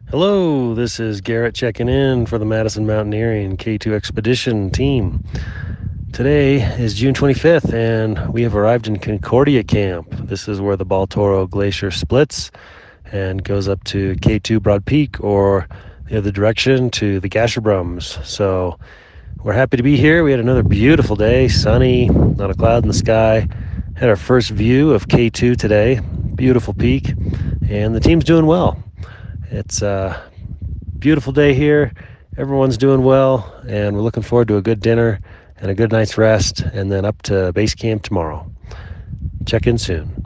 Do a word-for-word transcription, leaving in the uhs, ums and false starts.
Hello, this is Garrett checking in for the Madison Mountaineering K two Expedition team. Today is June twenty-fifth, and we have arrived in Concordia Camp. This is where the Baltoro Glacier splits and goes up to K two Broad Peak, or the other direction to the Gasherbrums. So we're happy to be here. We had another beautiful day, sunny, not a cloud in the sky. Had our first view of K two today. Beautiful peak, and the team's doing well. It's a beautiful day here. Everyone's doing well, and we're looking forward to a good dinner and a good night's rest, and then up to base camp tomorrow. Check in soon.